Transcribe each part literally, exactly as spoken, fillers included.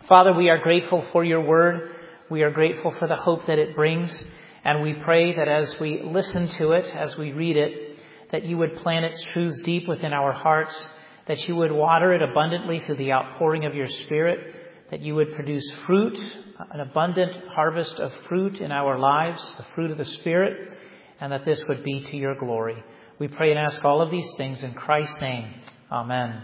Father, we are grateful for your word. We are grateful for the hope that it brings. And we pray that as we listen to it, as we read it, that you would plant its truths deep within our hearts, that you would water it abundantly through the outpouring of your Spirit, that you would produce fruit, an abundant harvest of fruit in our lives, the fruit of the Spirit, and that this would be to your glory. We pray and ask all of these things in Christ's name. Amen.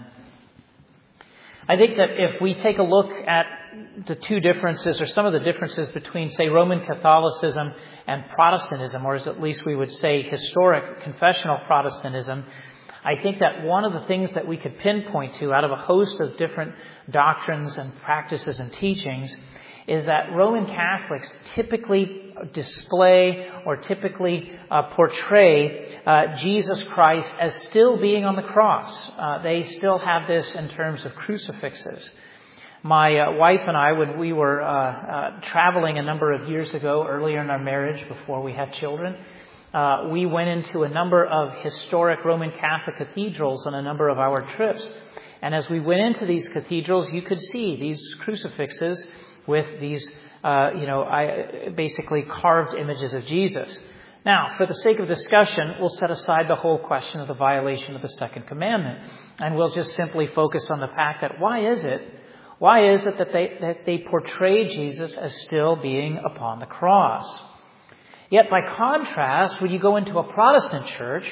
I think that if we take a look at the two differences, or some of the differences between, say, Roman Catholicism and Protestantism, or as at least we would say historic confessional Protestantism, I think that one of the things that we could pinpoint to out of a host of different doctrines and practices and teachings is that Roman Catholics typically display or typically uh, portray uh, Jesus Christ as still being on the cross. Uh, they still have this in terms of crucifixes. My uh, wife and I, when we were uh, uh, traveling a number of years ago, earlier in our marriage, before we had children, uh, we went into a number of historic Roman Catholic cathedrals on a number of our trips. And as we went into these cathedrals, you could see these crucifixes with these, uh, you know, I, basically carved images of Jesus. Now, for the sake of discussion, we'll set aside the whole question of the violation of the second commandment. And we'll just simply focus on the fact that why is it Why is it that they, that they portray Jesus as still being upon the cross? Yet by contrast, when you go into a Protestant church,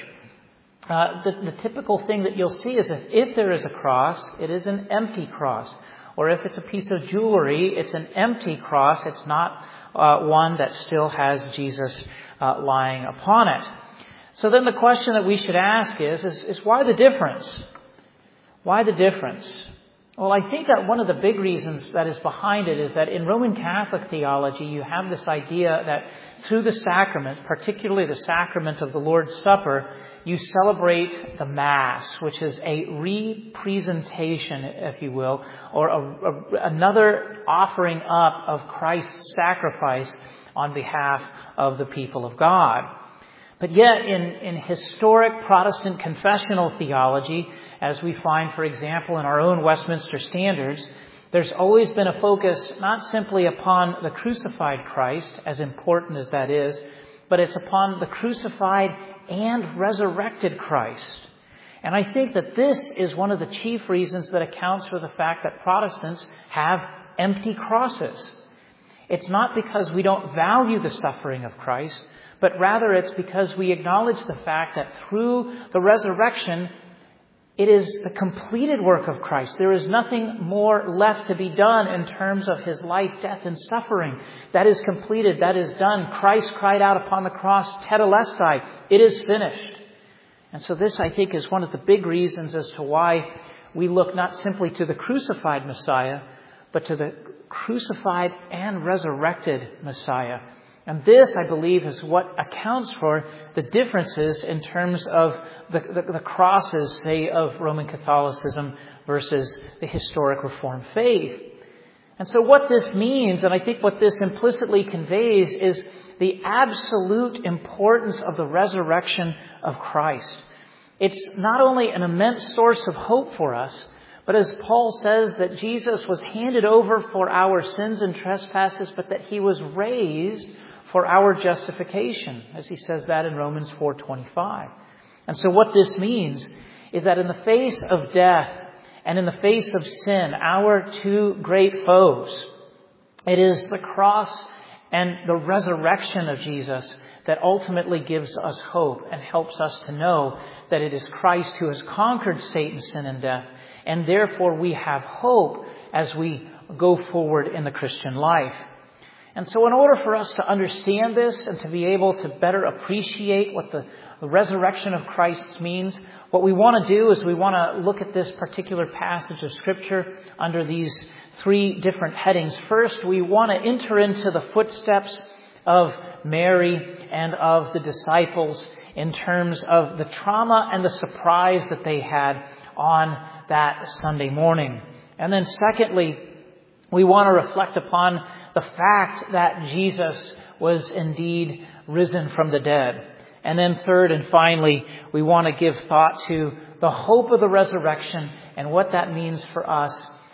uh, the, the typical thing that you'll see is that if there is a cross, it is an empty cross. Or if it's a piece of jewelry, it's an empty cross. It's not uh, one that still has Jesus uh, lying upon it. So then the question that we should ask is, is, is why the difference? Why the difference? Well, I think that one of the big reasons that is behind it is that in Roman Catholic theology, you have this idea that through the sacrament, particularly the sacrament of the Lord's Supper, you celebrate the Mass, which is a representation, if you will, or a, a, another offering up of Christ's sacrifice on behalf of the people of God. But yet, in, in historic Protestant confessional theology, as we find, for example, in our own Westminster Standards, there's always been a focus not simply upon the crucified Christ, as important as that is, but it's upon the crucified and resurrected Christ. And I think that this is one of the chief reasons that accounts for the fact that Protestants have empty crosses. It's not because we don't value the suffering of Christ, but rather it's because we acknowledge the fact that through the resurrection, it is the completed work of Christ. There is nothing more left to be done in terms of his life, death, and suffering. That is completed. That is done. Christ cried out upon the cross, Tetelestai, it is finished. And so this, I think, is one of the big reasons as to why we look not simply to the crucified Messiah, but to the crucified and resurrected Messiah. And this, I believe, is what accounts for the differences in terms of the, the, the crosses, say, of Roman Catholicism versus the historic Reformed faith. And so what this means, and I think what this implicitly conveys, is the absolute importance of the resurrection of Christ. It's not only an immense source of hope for us, but as Paul says, that Jesus was handed over for our sins and trespasses, but that he was raised for our justification, as he says that in Romans four twenty-five. And so what this means is that in the face of death and in the face of sin, our two great foes, it is the cross and the resurrection of Jesus that ultimately gives us hope and helps us to know that it is Christ who has conquered Satan, sin, and death. And therefore we have hope as we go forward in the Christian life. And so in order for us to understand this and to be able to better appreciate what the, the resurrection of Christ means, what we want to do is we want to look at this particular passage of Scripture under these three different headings. First, we want to enter into the footsteps of Mary and of the disciples in terms of the trauma and the surprise that they had on that Sunday morning. And then secondly, we want to reflect upon the fact that Jesus was indeed risen from the dead. And then third and finally, we want to give thought to the hope of the resurrection and what that means for us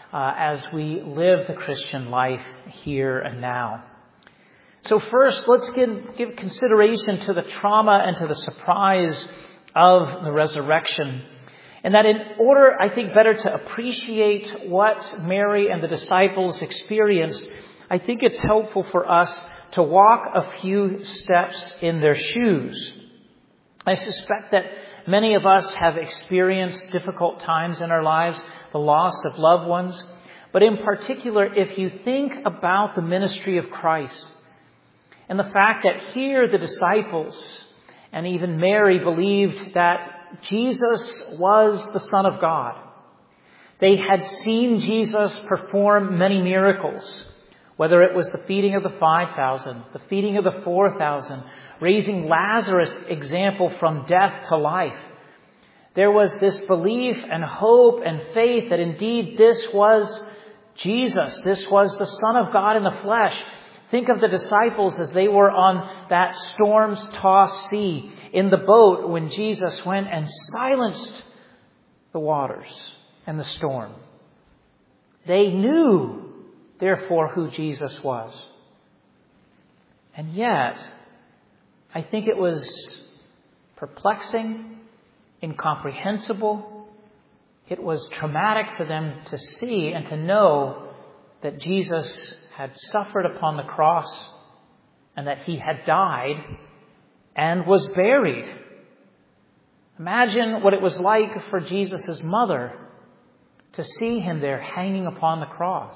uh, as we live the Christian life here and now. So first, let's give, give consideration to the trauma and to the surprise of the resurrection. And that in order, I think, better to appreciate what Mary and the disciples experienced, I think it's helpful for us to walk a few steps in their shoes. I suspect that many of us have experienced difficult times in our lives, the loss of loved ones. But in particular, if you think about the ministry of Christ and the fact that here the disciples and even Mary believed that Jesus was the Son of God. They had seen Jesus perform many miracles, whether it was the feeding of the five thousand, the feeding of the four thousand, raising Lazarus' example from death to life. There was this belief and hope and faith that indeed this was Jesus. This was the Son of God in the flesh. Think of the disciples as they were on that storms-tossed sea in the boat when Jesus went and silenced the waters and the storm. They knew, therefore, who Jesus was. And yet, I think it was perplexing, incomprehensible. It was traumatic for them to see and to know that Jesus had suffered upon the cross and that he had died and was buried. Imagine what it was like for Jesus' mother to see him there hanging upon the cross.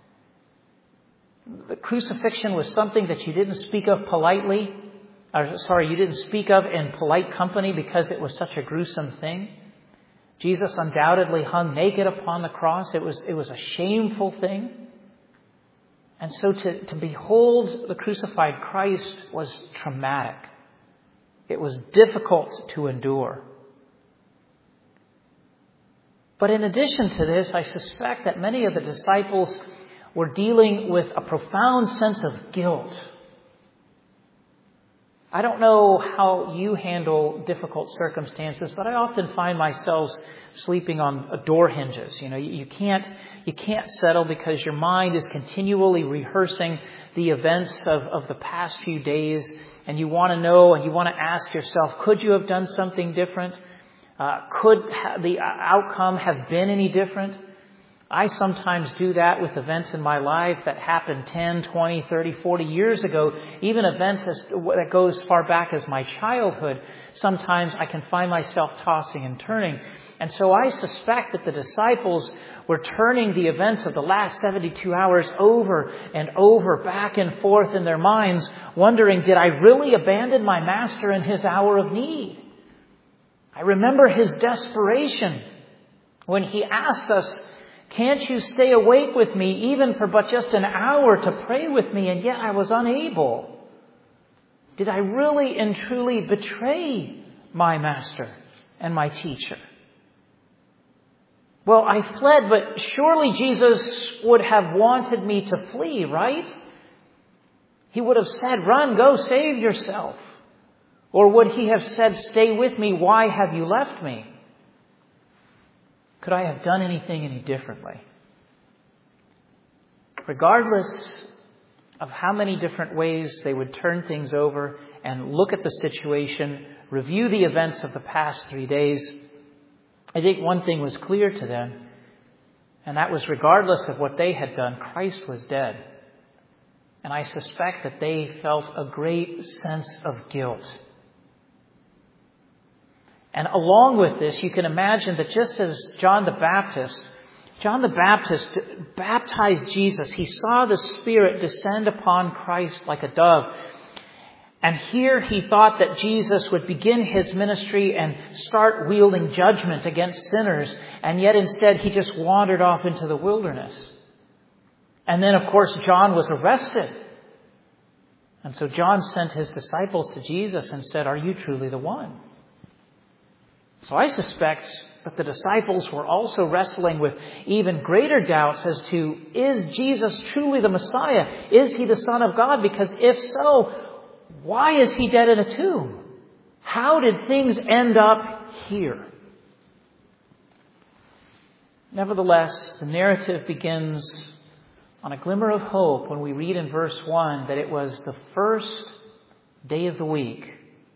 The crucifixion was something that you didn't speak of politely, or sorry, you didn't speak of in polite company because it was such a gruesome thing. Jesus undoubtedly hung naked upon the cross. It was, it was a shameful thing. And so to, to behold the crucified Christ was traumatic. It was difficult to endure. But in addition to this, I suspect that many of the disciples were dealing with a profound sense of guilt. I don't know how you handle difficult circumstances, but I often find myself sleeping on door hinges. You know, you can't, you can't settle because your mind is continually rehearsing the events of, of the past few days. And you want to know and you want to ask yourself, could you have done something different? Uh, could ha- the outcome have been any different? I sometimes do that with events in my life that happened ten, twenty, thirty, forty years ago. Even events as, that go as far back as my childhood. Sometimes I can find myself tossing and turning. And so I suspect that the disciples were turning the events of the last seventy-two hours over and over, back and forth in their minds, wondering, did I really abandon my master in his hour of need? I remember his desperation when he asked us, can't you stay awake with me even for but just an hour to pray with me? And yet I was unable. Did I really and truly betray my master and my teacher? Well, I fled, but surely Jesus would have wanted me to flee, right? He would have said, run, go save yourself. Or would he have said, stay with me, why have you left me? Could I have done anything any differently? Regardless of how many different ways they would turn things over and look at the situation, review the events of the past three days, I think one thing was clear to them, and that was regardless of what they had done, Christ was dead. And I suspect that they felt a great sense of guilt. And along with this, you can imagine that just as John the Baptist, John the Baptist baptized Jesus, he saw the Spirit descend upon Christ like a dove. And here he thought that Jesus would begin his ministry and start wielding judgment against sinners. And yet instead he just wandered off into the wilderness. And then, of course, John was arrested. And so John sent his disciples to Jesus and said, are you truly the one? So I suspect that the disciples were also wrestling with even greater doubts as to, is Jesus truly the Messiah? Is he the Son of God? Because if so, why is he dead in a tomb? How did things end up here? Nevertheless, the narrative begins on a glimmer of hope when we read in verse one that it was the first day of the week.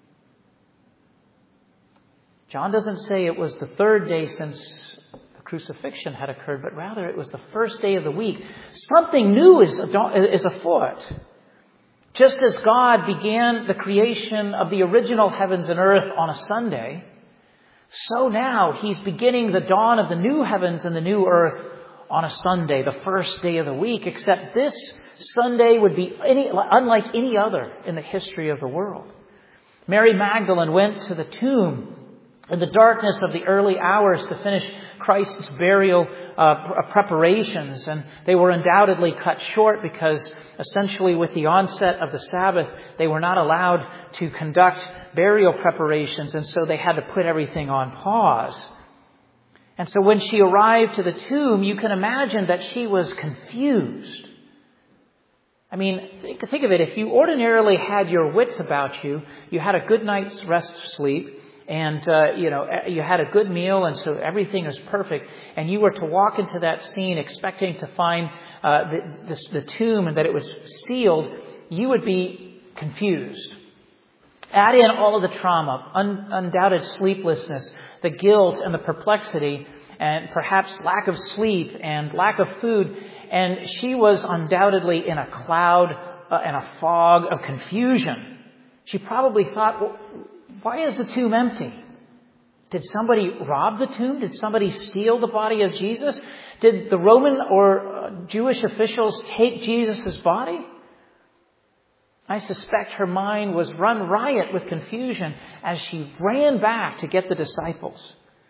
John doesn't say it was the third day since the crucifixion had occurred, but rather it was the first day of the week. Something new is, is afoot. Just as God began the creation of the original heavens and earth on a Sunday, so now He's beginning the dawn of the new heavens and the new earth on a Sunday, the first day of the week, except this Sunday would be any, unlike any other in the history of the world. Mary Magdalene went to the tomb in the darkness of the early hours to finish Christ's burial uh, preparations, and they were undoubtedly cut short because essentially with the onset of the Sabbath, they were not allowed to conduct burial preparations, and so they had to put everything on pause. And so when she arrived to the tomb, you can imagine that she was confused. I mean, think, think of it. If you ordinarily had your wits about you, you had a good night's rest sleep, and, uh, you know, you had a good meal, and so everything is perfect, and you were to walk into that scene expecting to find uh, the, the, the tomb and that it was sealed, you would be confused. Add in all of the trauma, un, undoubted sleeplessness, the guilt and the perplexity, and perhaps lack of sleep and lack of food, and she was undoubtedly in a cloud uh, and a fog of confusion. She probably thought, well, why is the tomb empty? Did somebody rob the tomb? Did somebody steal the body of Jesus? Did the Roman or Jewish officials take Jesus' body? I suspect her mind was run riot with confusion as she ran back to get the disciples.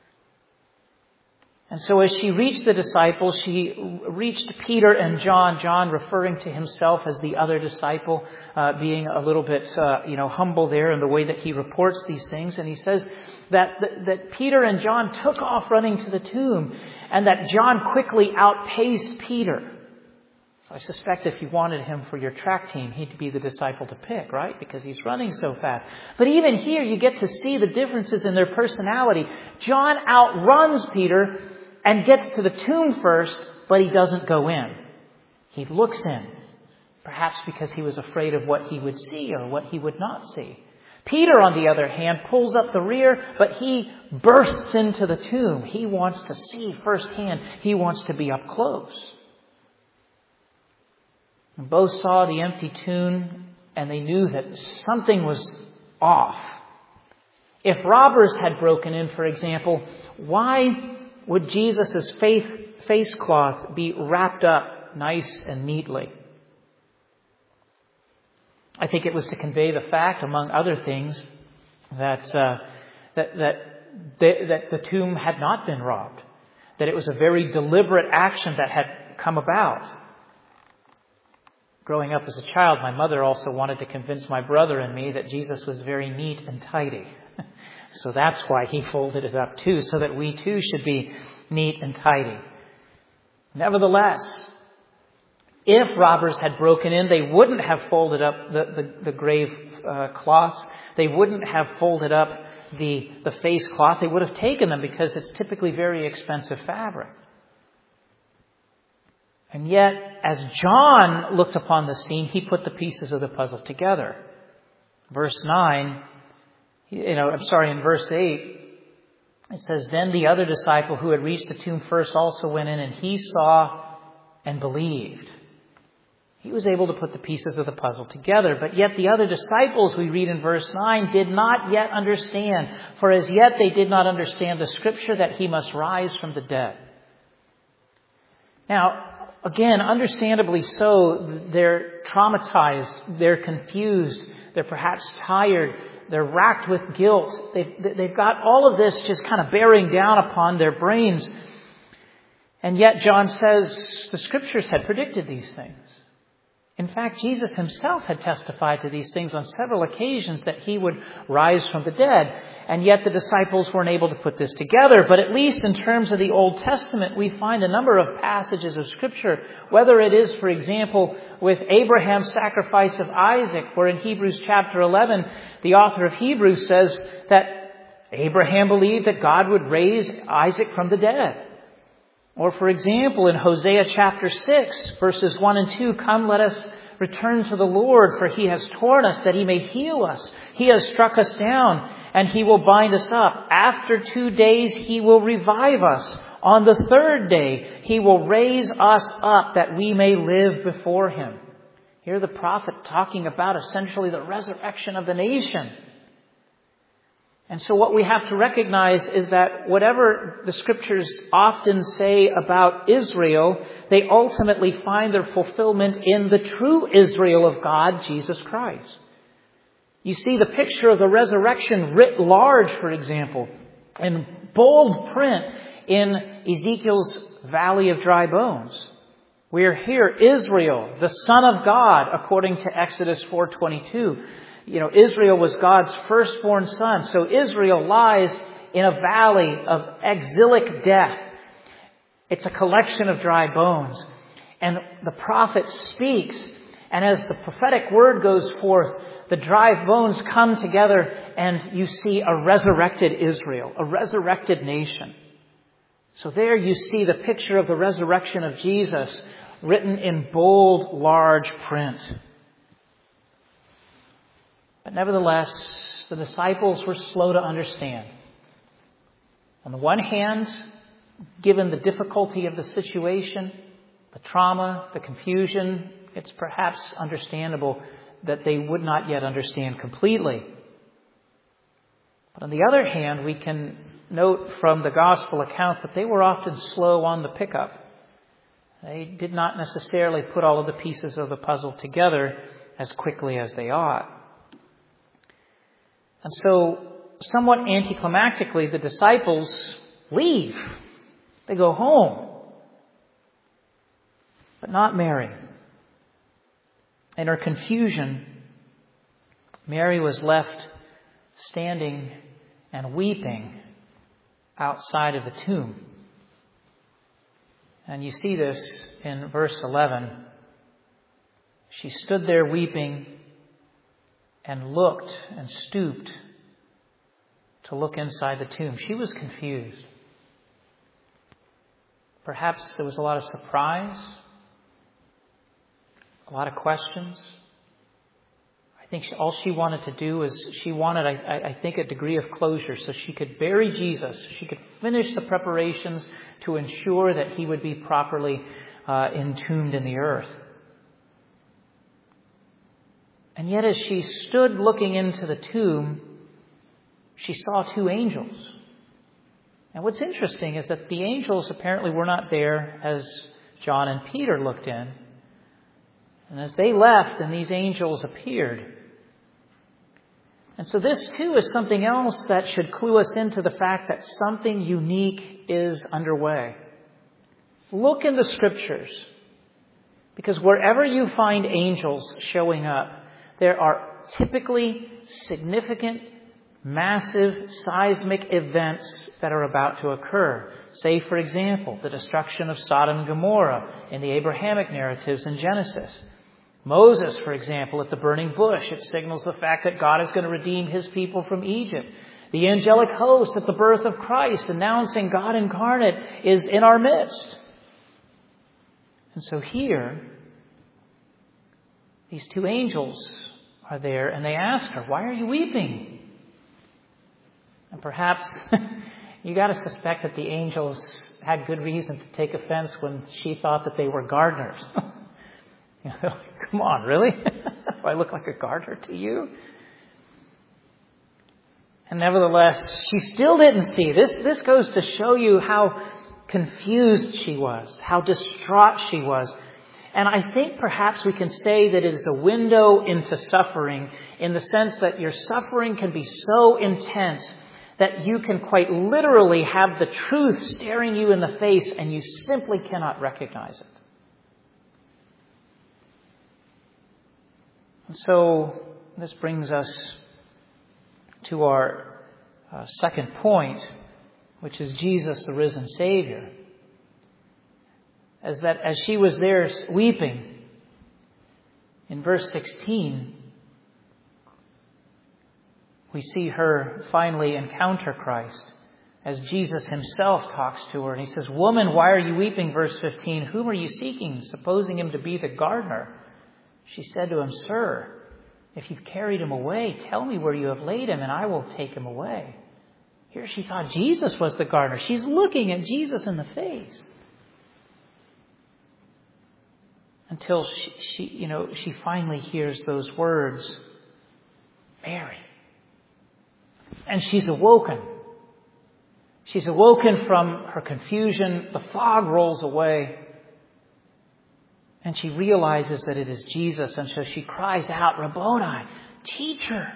And so as she reached the disciples, she reached Peter and John, John referring to himself as the other disciple, uh, being a little bit, uh, you know, humble there in the way that he reports these things. And he says that, that, that Peter and John took off running to the tomb, and that John quickly outpaced Peter. So I suspect if you wanted him for your track team, he'd be the disciple to pick, right? Because he's running so fast. But even here, you get to see the differences in their personality. John outruns Peter and gets to the tomb first, but he doesn't go in. He looks in, perhaps because he was afraid of what he would see or what he would not see. Peter, on the other hand, pulls up the rear, but he bursts into the tomb. He wants to see firsthand. He wants to be up close. And both saw the empty tomb, and they knew that something was off. If robbers had broken in, for example, why would Jesus' face cloth be wrapped up nice and neatly? I think it was to convey the fact, among other things, that uh, that that the, that the tomb had not been robbed, that it was a very deliberate action that had come about. Growing up as a child, my mother also wanted to convince my brother and me that Jesus was very neat and tidy. So that's why he folded it up too, so that we too should be neat and tidy. Nevertheless, if robbers had broken in, they wouldn't have folded up the, the, the grave uh, cloths. They wouldn't have folded up the, the face cloth. They would have taken them because it's typically very expensive fabric. And yet, as John looked upon the scene, he put the pieces of the puzzle together. Verse nine, you know, I'm sorry, in verse eight, it says, "Then the other disciple who had reached the tomb first also went in, and he saw and believed." He was able to put the pieces of the puzzle together. But yet the other disciples, we read in verse nine, did not yet understand. For as yet they did not understand the scripture that he must rise from the dead. Now, again, understandably so, they're traumatized, they're confused, they're perhaps tired, they're racked with guilt. They've, they've got all of this just kind of bearing down upon their brains. And yet John says the scriptures had predicted these things. In fact, Jesus himself had testified to these things on several occasions that he would rise from the dead. And yet the disciples weren't able to put this together. But at least in terms of the Old Testament, we find a number of passages of Scripture, whether it is, for example, with Abraham's sacrifice of Isaac, where in Hebrews chapter eleven, the author of Hebrews says that Abraham believed that God would raise Isaac from the dead. Or for example, in Hosea chapter six, verses one and two, come, let us return to the Lord, for he has torn us that he may heal us. He has struck us down, and he will bind us up. After two days he will revive us. On the third day he will raise us up that we may live before him. Here the prophet talking about essentially the resurrection of the nation. And so what we have to recognize is that whatever the scriptures often say about Israel, they ultimately find their fulfillment in the true Israel of God, Jesus Christ. You see the picture of the resurrection writ large, for example, in bold print in Ezekiel's Valley of Dry Bones. We are here, Israel, the Son of God, according to Exodus four twenty-two. You know, Israel was God's firstborn son. So Israel lies in a valley of exilic death. It's a collection of dry bones. And the prophet speaks. And as the prophetic word goes forth, the dry bones come together and you see a resurrected Israel, a resurrected nation. So there you see the picture of the resurrection of Jesus written in bold, large print. But nevertheless, the disciples were slow to understand. On the one hand, given the difficulty of the situation, the trauma, the confusion, it's perhaps understandable that they would not yet understand completely. But on the other hand, we can note from the gospel accounts that they were often slow on the pickup. They did not necessarily put all of the pieces of the puzzle together as quickly as they ought. And so, somewhat anticlimactically, the disciples leave. They go home. But not Mary. In her confusion, Mary was left standing and weeping outside of the tomb. And you see this in verse eleven. She stood there weeping and looked and stooped to look inside the tomb. She was confused. Perhaps there was a lot of surprise, a lot of questions. I think she, all she wanted to do is she wanted, I, I think, a degree of closure so she could bury Jesus. She could finish the preparations to ensure that he would be properly uh, entombed in the earth. And yet as she stood looking into the tomb, she saw two angels. And what's interesting is that the angels apparently were not there as John and Peter looked in. And as they left, and these angels appeared. And so this too is something else that should clue us into the fact that something unique is underway. Look in the scriptures. Because wherever you find angels showing up, there are typically significant, massive, seismic events that are about to occur. Say, for example, the destruction of Sodom and Gomorrah in the Abrahamic narratives in Genesis. Moses, for example, at the burning bush. It signals the fact that God is going to redeem his people from Egypt. The angelic host at the birth of Christ, announcing God incarnate, is in our midst. And so here, these two angels are there, and they ask her, "Why are you weeping?" And perhaps you got to suspect that the angels had good reason to take offense when she thought that they were gardeners. You know, come on, really? Do I look like a gardener to you? And nevertheless, she still didn't see. This, this goes to show you how confused she was, how distraught she was. And I think perhaps we can say that it is a window into suffering in the sense that your suffering can be so intense that you can quite literally have the truth staring you in the face and you simply cannot recognize it. And so this brings us to our uh, second point, which is Jesus, the risen Savior. As that, as she was there weeping, in verse sixteen, we see her finally encounter Christ. as Jesus himself talks to her. And he says, "Woman, why are you weeping?" Verse fifteen, "Whom are you seeking?" Supposing him to be the gardener. She said to him, "Sir, if you've carried him away, tell me where you have laid him, and I will take him away." Here she thought Jesus was the gardener. She's looking at Jesus in the face. Until she, she, you know, she finally hears those words, "Mary." And she's awoken. She's awoken from her confusion. The fog rolls away. And she realizes that it is Jesus. And so she cries out, "Rabboni, teacher."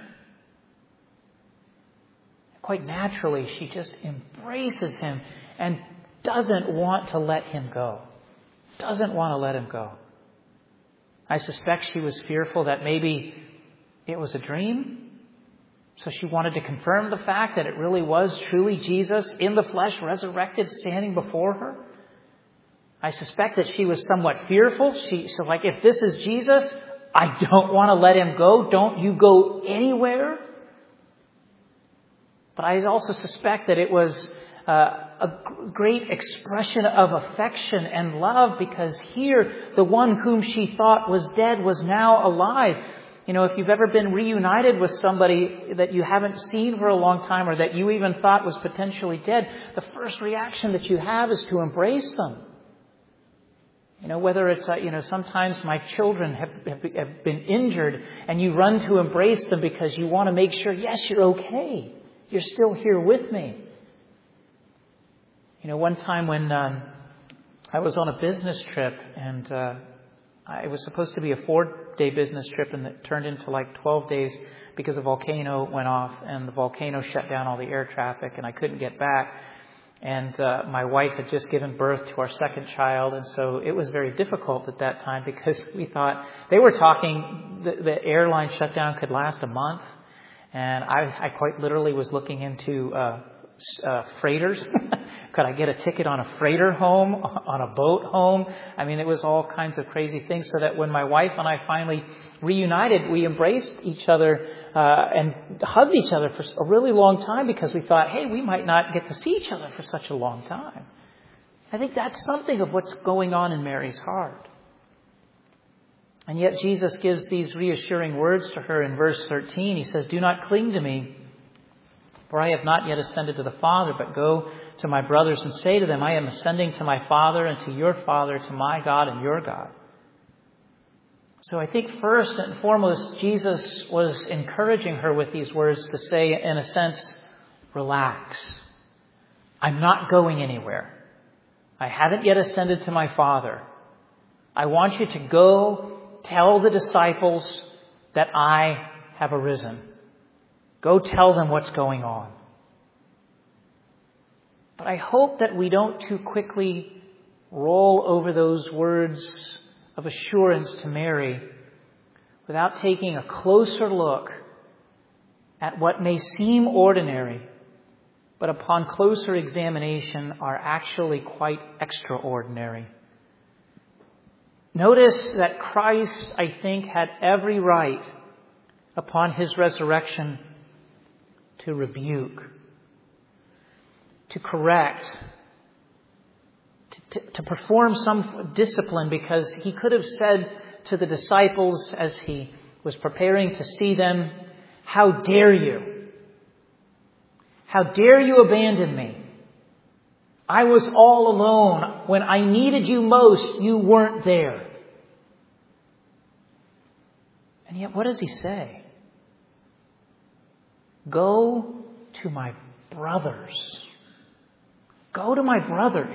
Quite naturally, she just embraces him and doesn't want to let him go. Doesn't want to let him go. I suspect she was fearful that maybe it was a dream. So she wanted to confirm the fact that it really was truly Jesus in the flesh, resurrected, standing before her. I suspect that she was somewhat fearful. She, so like, if this is Jesus, I don't want to let him go. Don't you go anywhere. But I also suspect that it was uh, a great expression of affection and love, because here the one whom she thought was dead was now alive. You know, if you've ever been reunited with somebody that you haven't seen for a long time, or that you even thought was potentially dead, the first reaction that you have is to embrace them. You know, whether it's, uh, you know, sometimes my children have, have, have been injured and you run to embrace them because you want to make sure, yes, you're okay. You're still here with me. You know, one time when um, I was on a business trip, and uh, it was supposed to be a four-day business trip, and it turned into like twelve days because a volcano went off, and the volcano shut down all the air traffic, and I couldn't get back. And uh, my wife had just given birth to our second child, and so it was very difficult at that time, because we thought, they were talking, the, the airline shutdown could last a month. And I, I quite literally was looking into uh, uh, freighters. Could I get a ticket on a freighter home, on a boat home? I mean, it was all kinds of crazy things. So that when my wife and I finally reunited, we embraced each other uh, and hugged each other for a really long time, because we thought, hey, we might not get to see each other for such a long time. I think that's something of what's going on in Mary's heart. And yet Jesus gives these reassuring words to her in verse thirteen. He says, "Do not cling to me, for I have not yet ascended to the Father, but go to my brothers and say to them, I am ascending to my Father and to your Father, to my God and your God." So I think first and foremost, Jesus was encouraging her with these words to say, in a sense, relax. I'm not going anywhere. I haven't yet ascended to my Father. I want you to go tell the disciples that I have arisen. Go tell them what's going on. But I hope that we don't too quickly roll over those words of assurance to Mary without taking a closer look at what may seem ordinary, but upon closer examination are actually quite extraordinary. Notice that Christ, I think, had every right upon his resurrection to rebuke, to correct, to, to, to perform some discipline, because he could have said to the disciples as he was preparing to see them, "How dare you? How dare you abandon me? I was all alone. When I needed you most, you weren't there." And yet, what does he say? Go to my brothers. Go to my brothers.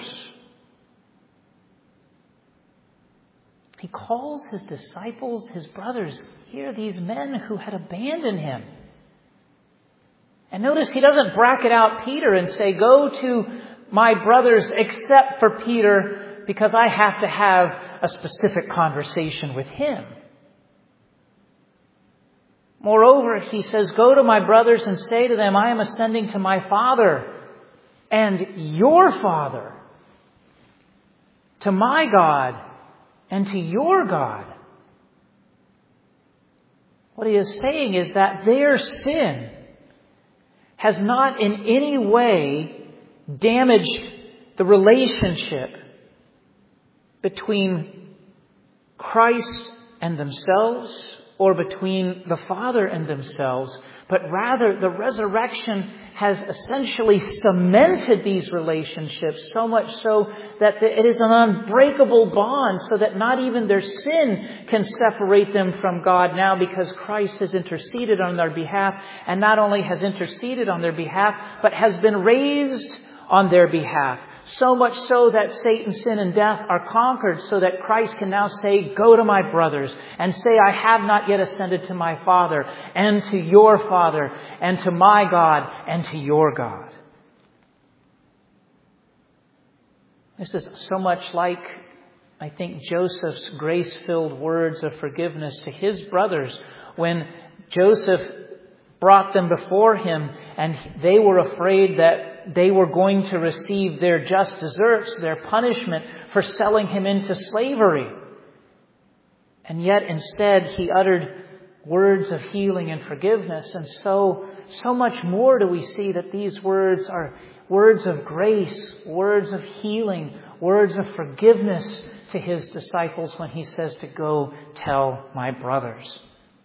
He calls his disciples his brothers. Here, these men who had abandoned him. And notice he doesn't bracket out Peter and say, go to my brothers except for Peter, because I have to have a specific conversation with him. Moreover, he says, go to my brothers and say to them, I am ascending to my Father and your Father, to my God and to your God. What he is saying is that their sin has not in any way damaged the relationship between Christ and themselves or between the Father and themselves, but rather the resurrection has essentially cemented these relationships so much so that it is an unbreakable bond, so that not even their sin can separate them from God now, because Christ has interceded on their behalf, and not only has interceded on their behalf, but has been raised on their behalf. So much so that Satan, sin, and death are conquered, so that Christ can now say, "Go to my brothers and say, I have not yet ascended to my Father and to your Father and to my God and to your God." This is so much like, I think, Joseph's grace-filled words of forgiveness to his brothers when Joseph brought them before him, and they were afraid that they were going to receive their just deserts, their punishment for selling him into slavery. And yet instead he uttered words of healing and forgiveness. And so, so much more do we see that these words are words of grace, words of healing, words of forgiveness to his disciples when he says to go tell my brothers.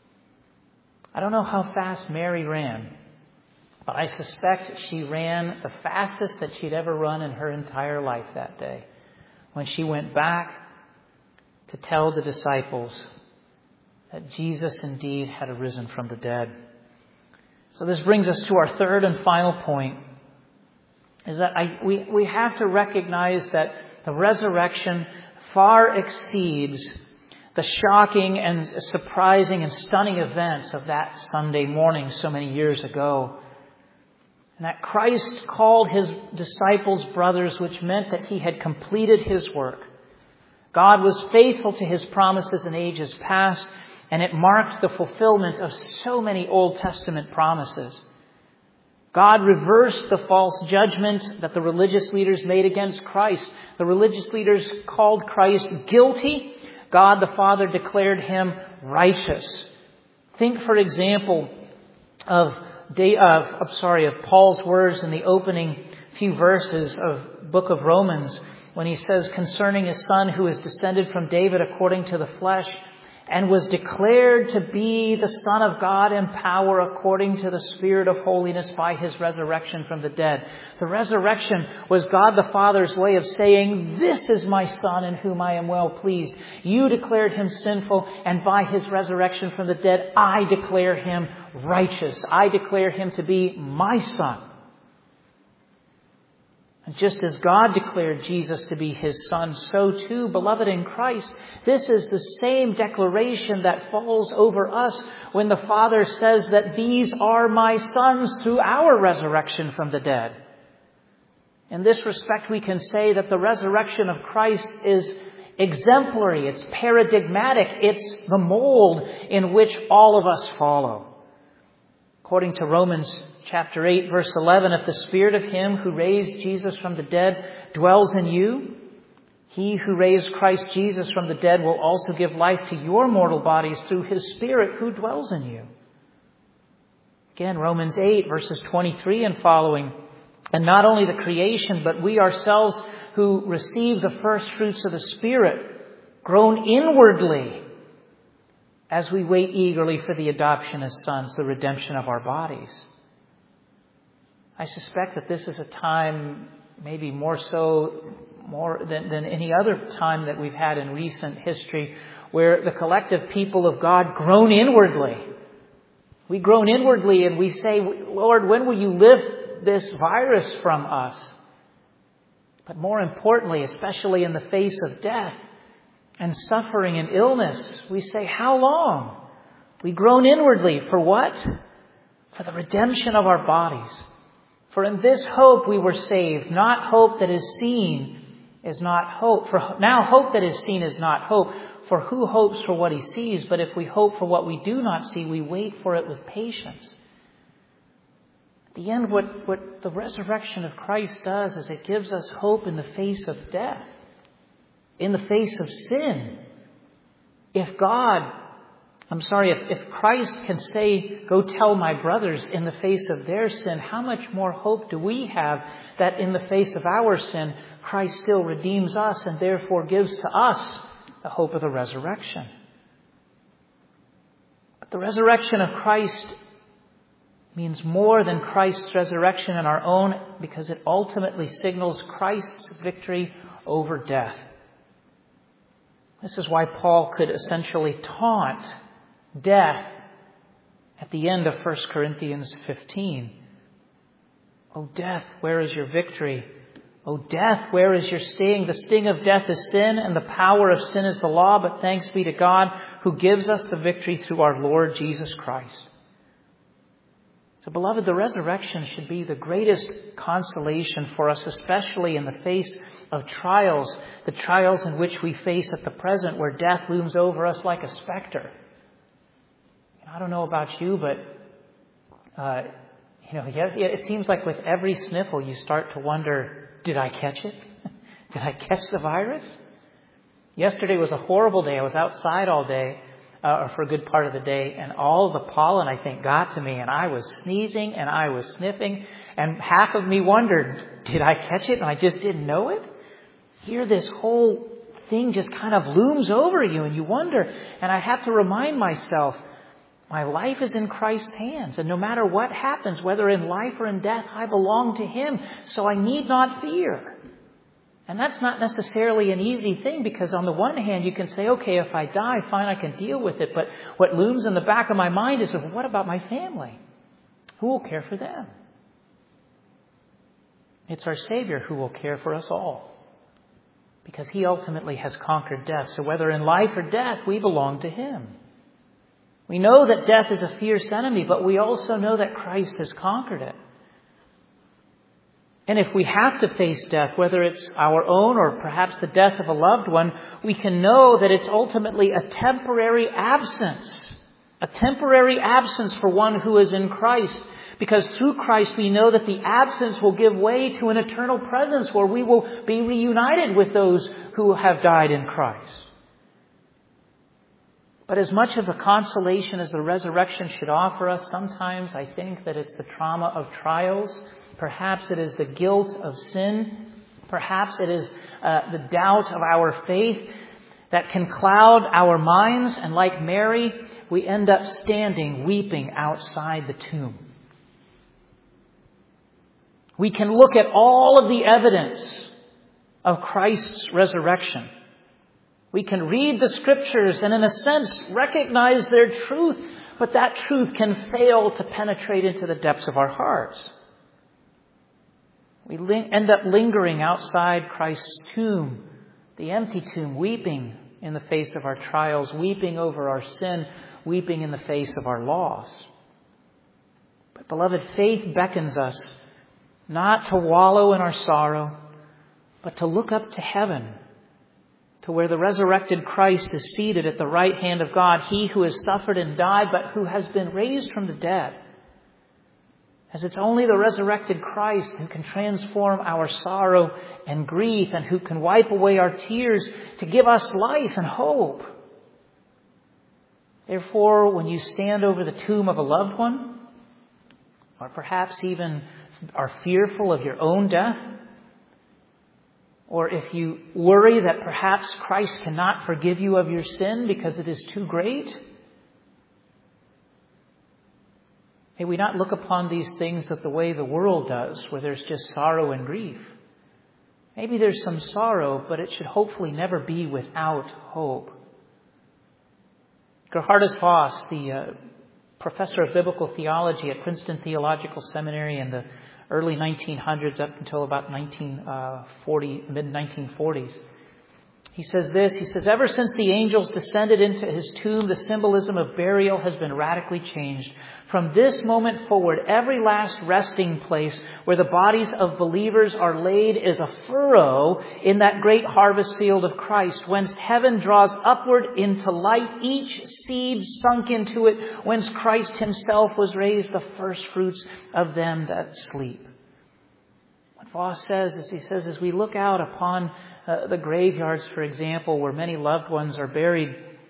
I don't know how fast Mary ran, but I suspect she ran the fastest that she'd ever run in her entire life that day, when she went back to tell the disciples that Jesus indeed had arisen from the dead. So this brings us to our third and final point, is that I, we, we have to recognize that the resurrection far exceeds the shocking and surprising and stunning events of that Sunday morning so many years ago. And that Christ called his disciples brothers, which meant that he had completed his work. God was faithful to his promises in ages past, and it marked the fulfillment of so many Old Testament promises. God reversed the false judgment that the religious leaders made against Christ. The religious leaders called Christ guilty. God the Father declared him righteous. Think, for example, of, of I'm sorry, of Paul's words in the opening few verses of Book of Romans, when he says concerning his Son, who is descended from David according to the flesh, and was declared to be the Son of God in power according to the Spirit of holiness by his resurrection from the dead. The resurrection was God the Father's way of saying, "This is my Son in whom I am well pleased." You declared him sinful, and by his resurrection from the dead, I declare him righteous. I declare him to be my Son. And just as God declared Jesus to be his Son, so too, beloved in Christ, this is the same declaration that falls over us when the Father says that these are my sons through our resurrection from the dead. In this respect, we can say that the resurrection of Christ is exemplary, it's paradigmatic, it's the mold in which all of us follow. According to Romans chapter eight, verse eleven, if the Spirit of him who raised Jesus from the dead dwells in you, he who raised Christ Jesus from the dead will also give life to your mortal bodies through his Spirit who dwells in you. Again, Romans eight, verses twenty-three and following, and not only the creation, but we ourselves who receive the first fruits of the Spirit, groan inwardly as we wait eagerly for the adoption as sons, the redemption of our bodies. I suspect that this is a time, maybe more so more than, than any other time that we've had in recent history, where the collective people of God groan inwardly. We groan inwardly and we say, "Lord, when will you lift this virus from us?" But more importantly, especially in the face of death and suffering and illness, we say, "How long?" We groan inwardly for what? For the redemption of our bodies. For in this hope we were saved, not hope that is seen is not hope. For now hope that is seen is not hope. For who hopes for what he sees? But if we hope for what we do not see, we wait for it with patience. At the end, what, what the resurrection of Christ does is it gives us hope in the face of death, in the face of sin. If God I'm sorry, if, if Christ can say, go tell my brothers in the face of their sin, how much more hope do we have that in the face of our sin, Christ still redeems us and therefore gives to us the hope of the resurrection? But the resurrection of Christ means more than Christ's resurrection in our own, because it ultimately signals Christ's victory over death. This is why Paul could essentially taunt death at the end of First Corinthians fifteen. O death, where is your victory? O death, where is your sting? The sting of death is sin, and the power of sin is the law. But thanks be to God who gives us the victory through our Lord Jesus Christ. So, beloved, the resurrection should be the greatest consolation for us, especially in the face of trials, the trials in which we face at the present, where death looms over us like a specter. I don't know about you, but, uh, you know, it seems like with every sniffle you start to wonder, did I catch it? Did I catch the virus? Yesterday was a horrible day. I was outside all day, uh, or for a good part of the day, and all the pollen, I think, got to me, and I was sneezing and I was sniffing, and half of me wondered, did I catch it and I just didn't know it? Here this whole thing just kind of looms over you, and you wonder, and I have to remind myself, my life is in Christ's hands, and no matter what happens, whether in life or in death, I belong to Him, so I need not fear. And that's not necessarily an easy thing, because on the one hand, you can say, okay, if I die, fine, I can deal with it. But what looms in the back of my mind is, well, what about my family? Who will care for them? It's our Savior who will care for us all, because He ultimately has conquered death. So whether in life or death, we belong to Him. We know that death is a fierce enemy, but we also know that Christ has conquered it. And if we have to face death, whether it's our own or perhaps the death of a loved one, we can know that it's ultimately a temporary absence. A temporary absence for one who is in Christ. Because through Christ we know that the absence will give way to an eternal presence where we will be reunited with those who have died in Christ. But as much of a consolation as the resurrection should offer us, sometimes I think that it's the trauma of trials. Perhaps it is the guilt of sin. Perhaps it is uh, the doubt of our faith that can cloud our minds. And like Mary, we end up standing, weeping outside the tomb. We can look at all of the evidence of Christ's resurrection. We can read the Scriptures and in a sense recognize their truth, but that truth can fail to penetrate into the depths of our hearts. We end up lingering outside Christ's tomb, the empty tomb, weeping in the face of our trials, weeping over our sin, weeping in the face of our loss. But beloved, faith beckons us not to wallow in our sorrow, but to look up to heaven, to where the resurrected Christ is seated at the right hand of God, He who has suffered and died, but who has been raised from the dead. As it's only the resurrected Christ who can transform our sorrow and grief and who can wipe away our tears to give us life and hope. Therefore, when you stand over the tomb of a loved one, or perhaps even are fearful of your own death, or if you worry that perhaps Christ cannot forgive you of your sin because it is too great, may we not look upon these things the way the world does, where there's just sorrow and grief. Maybe there's some sorrow, but it should hopefully never be without hope. Gerhardus Voss, the uh, professor of biblical theology at Princeton Theological Seminary in the early nineteen hundreds up until about nineteen forty, mid nineteen forties. He says this, he says, ever since the angels descended into his tomb, the symbolism of burial has been radically changed. From this moment forward, every last resting place where the bodies of believers are laid is a furrow in that great harvest field of Christ, whence heaven draws upward into light each seed sunk into it, whence Christ Himself was raised the first fruits of them that sleep. What Voss says is, he says, as we look out upon uh, the graveyards, for example, where many loved ones are buried,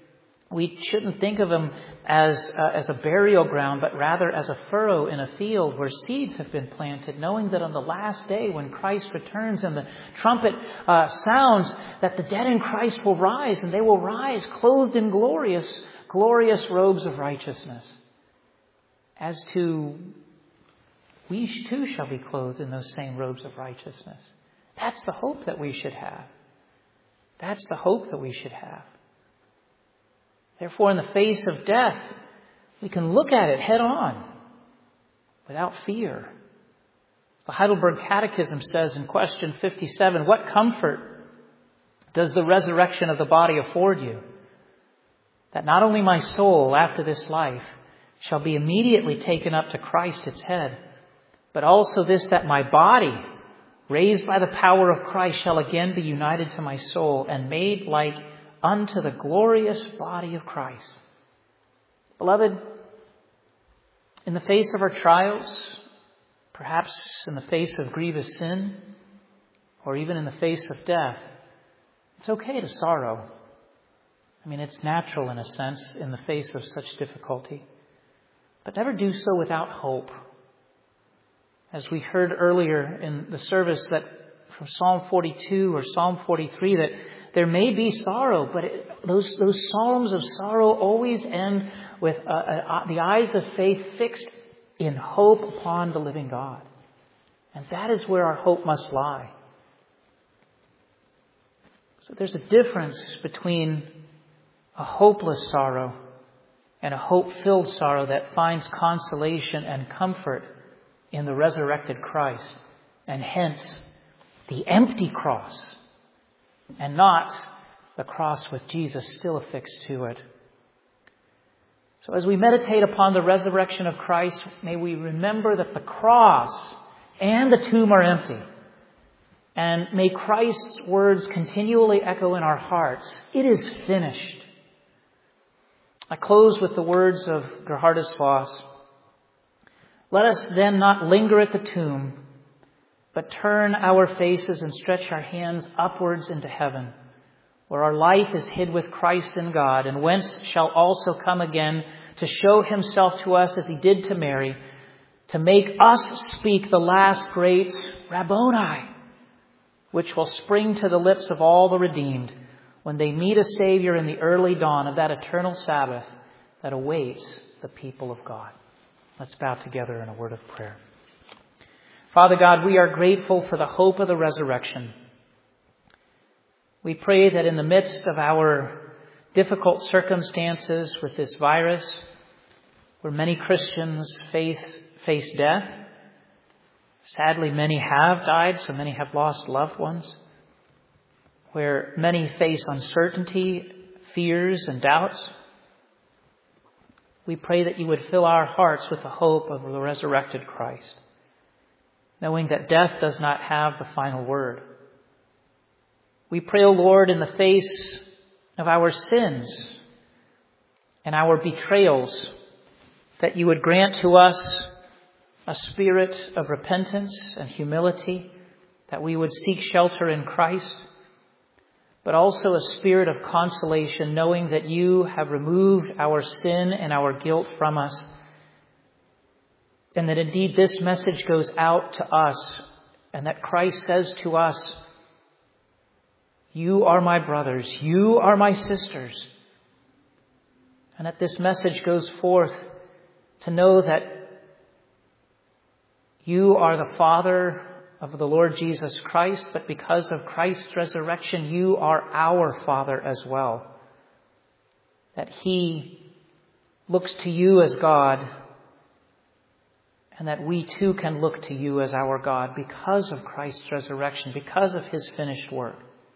We shouldn't think of them as, uh, as a burial ground, but rather as a furrow in a field where seeds have been planted, knowing that on the last day when Christ returns and the trumpet uh, sounds, that the dead in Christ will rise, and they will rise clothed in glorious, glorious robes of righteousness. As to, we too shall be clothed in those same robes of righteousness. That's the hope that we should have. That's the hope that we should have. Therefore, in the face of death, we can look at it head on without fear. The Heidelberg Catechism says in question fifty-seven, what comfort does the resurrection of the body afford you? That not only my soul after this life shall be immediately taken up to Christ its head, but also this, that my body, raised by the power of Christ, shall again be united to my soul and made like unto the glorious body of Christ. Beloved, in the face of our trials, perhaps in the face of grievous sin, or even in the face of death, it's okay to sorrow. I mean, it's natural in a sense in the face of such difficulty. But never do so without hope. As we heard earlier in the service that from Psalm forty-two or Psalm forty-three, that there may be sorrow, but it, those those psalms of sorrow always end with uh, uh, the eyes of faith fixed in hope upon the living God. And that is where our hope must lie. So there's a difference between a hopeless sorrow and a hope-filled sorrow that finds consolation and comfort in the resurrected Christ, and hence the empty cross, and not the cross with Jesus still affixed to it. So as we meditate upon the resurrection of Christ, may we remember that the cross and the tomb are empty. And may Christ's words continually echo in our hearts, it is finished. I close with the words of Gerhardus Voss. Let us then not linger at the tomb, but turn our faces and stretch our hands upwards into heaven, where our life is hid with Christ in God, and whence shall also come again to show himself to us as he did to Mary, to make us speak the last great Rabboni, which will spring to the lips of all the redeemed when they meet a Savior in the early dawn of that eternal Sabbath that awaits the people of God. Let's bow together in a word of prayer. Father God, we are grateful for the hope of the resurrection. We pray that in the midst of our difficult circumstances with this virus, where many Christians face, face death, sadly many have died, so many have lost loved ones, where many face uncertainty, fears, and doubts, we pray that you would fill our hearts with the hope of the resurrected Christ, knowing that death does not have the final word. We pray, O Lord, in the face of our sins and our betrayals, that you would grant to us a spirit of repentance and humility, that we would seek shelter in Christ, but also a spirit of consolation, knowing that you have removed our sin and our guilt from us, and that indeed this message goes out to us, and that Christ says to us, you are my brothers, you are my sisters, and that this message goes forth to know that you are the Father of the Lord Jesus Christ, but because of Christ's resurrection, you are our Father as well. That he looks to you as God, and that we too can look to you as our God because of Christ's resurrection, because of his finished work.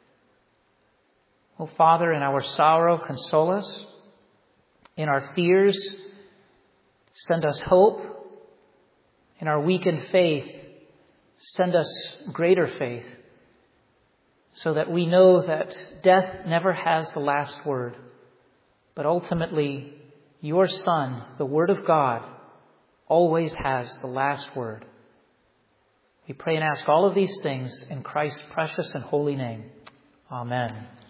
Oh, Father, in our sorrow, console us. In our fears, send us hope. In our weakened faith, send us greater faith, so that we know that death never has the last word, but ultimately your Son, the Word of God, always has the last word. We pray and ask all of these things in Christ's precious and holy name. Amen.